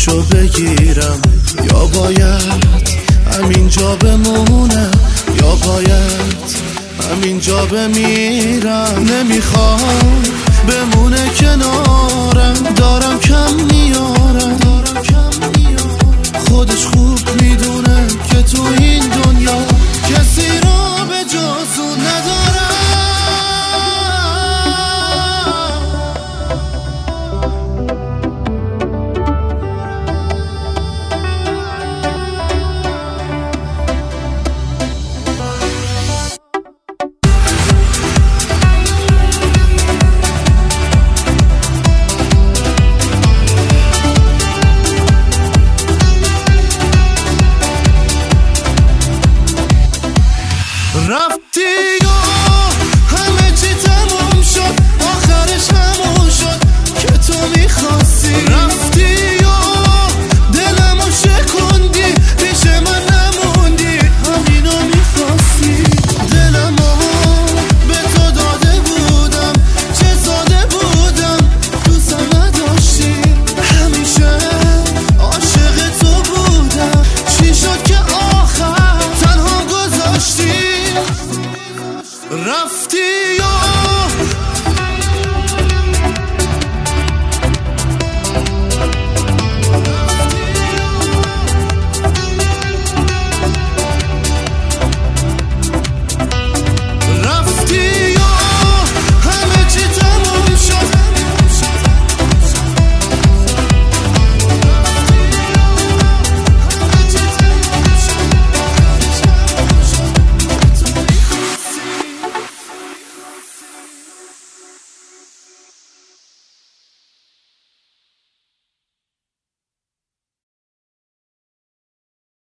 دستشو بگیرم یا باید همینجا بمونم یا باید همینجا بمیرم. نمیخوام بمونه کنارم، دارم کم میارم، خودش خوب میدونه که تو این دنیا کسی رو به جز اون ندارم. رفتی و همه چی تموم شد، آخرش همون شد که تو میخواستی. رفتی و دلمو شکوندی، پیش من نموندی، همینو میخواستی. دلمو به تو داده بودم، چه ساده بودم، دوستم نداشتی، همیشه عاشق تو بودم. چی شد که آخر تنها گذاشتی؟ رفتی